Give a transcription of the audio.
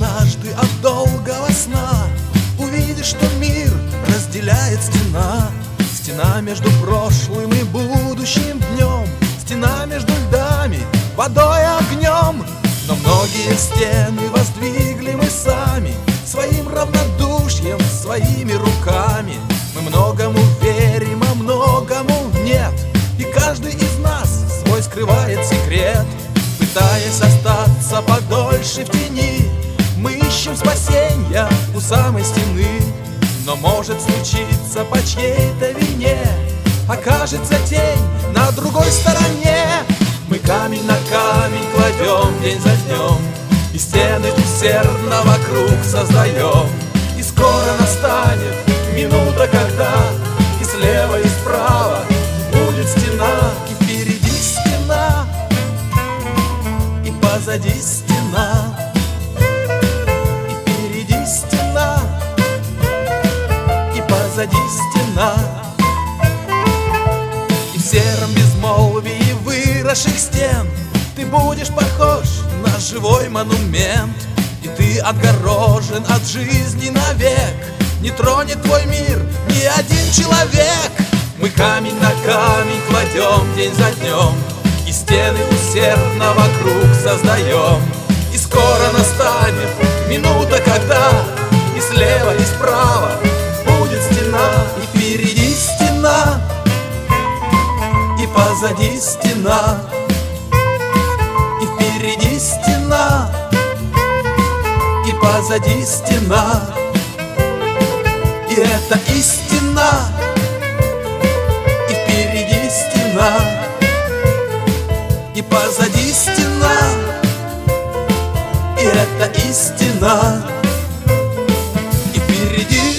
однажды от долгого сна увидишь, что мир разделяет стена. Стена между прошлым и будущим днем, стена между льдами, водой и огнем. Но многие стены воздвигли мы сами, своим равнодушием, своими руками. Мы многому верим, а многому нет, и каждый из нас свой скрывает секрет. Пытаясь остаться подольше в тени, мы ищем спасенья у самой стены. Но может случиться по чьей-то вине окажется тень на другой стороне. Мы камень на камень кладем день за днем, и стены усердно вокруг создаем. И скоро настанет минута, когда и слева, и справа будет стена, и впереди стена, и позади стена, и впереди стена, и позади стена. И в сером безмолвии выросших стен ты будешь похож на живой монумент. И ты отгорожен от жизни навек, не тронет твой мир ни один человек. Мы камень на камень кладем день за днем, и стены усердно вокруг создаем. И скоро настанет минута, когда и слева, и справа будет стена, и впереди стена, и позади стена, и впереди стена, и позади стена. И это истина, и впереди стена, и позади стена. И это истина, и впереди